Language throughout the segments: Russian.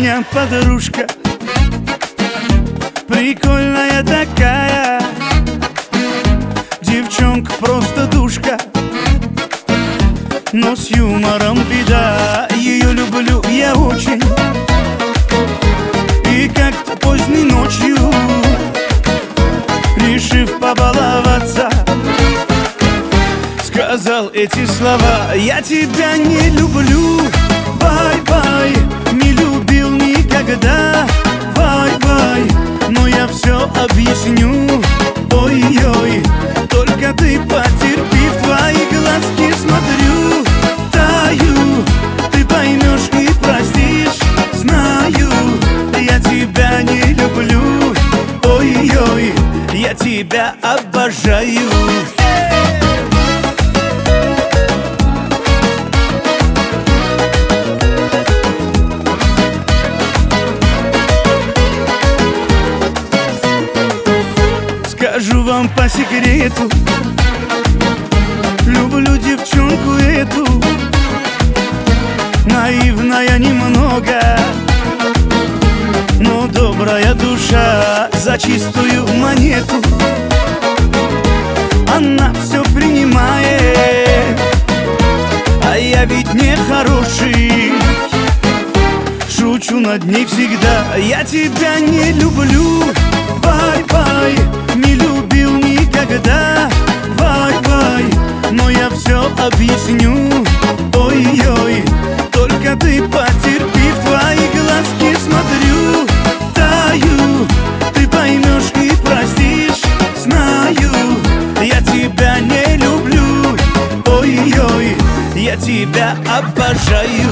меня подружка, прикольная такая, девчонка просто душка, но с юмором беда. Ее люблю я очень, и как-то поздней ночью, решив побаловаться, сказал эти слова: я тебя не люблю, бай-бай, не любил никогда, бай-бай, но я все объясню, ой-ой, только ты потерпи, в твои глазки смотрю, таю, ты поймешь и простишь, знаю, я тебя не люблю, ой-ой, я тебя обожаю. Скажу вам по секрету, люблю девчонку эту, наивная немного, но добрая душа, за чистую монету она все принимает, а я ведь не хороший, шучу над ней всегда. Я тебя не люблю, бай-бай, не любил никогда, бай-бай, но я все объясню, ой-ой, только ты потерпи, в твои глазки смотрю, таю, ты поймешь и простишь, знаю, я тебя не люблю, ой-ой, я тебя обожаю.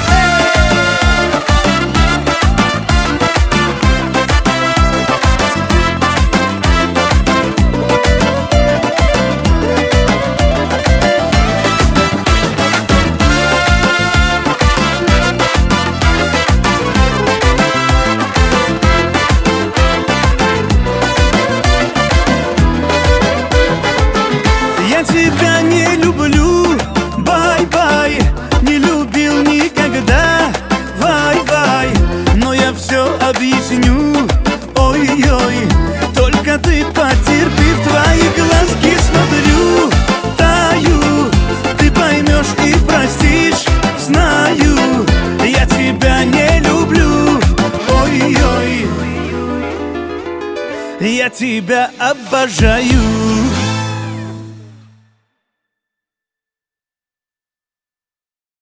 Я тебя не люблю, бай-бай, не любил никогда, бай-бай, но я все объясню, ой-ой, только ты потерпи, в твои глазки смотрю, таю, ты поймешь и простишь, знаю, я тебя не люблю, ой-ой, я тебя обожаю.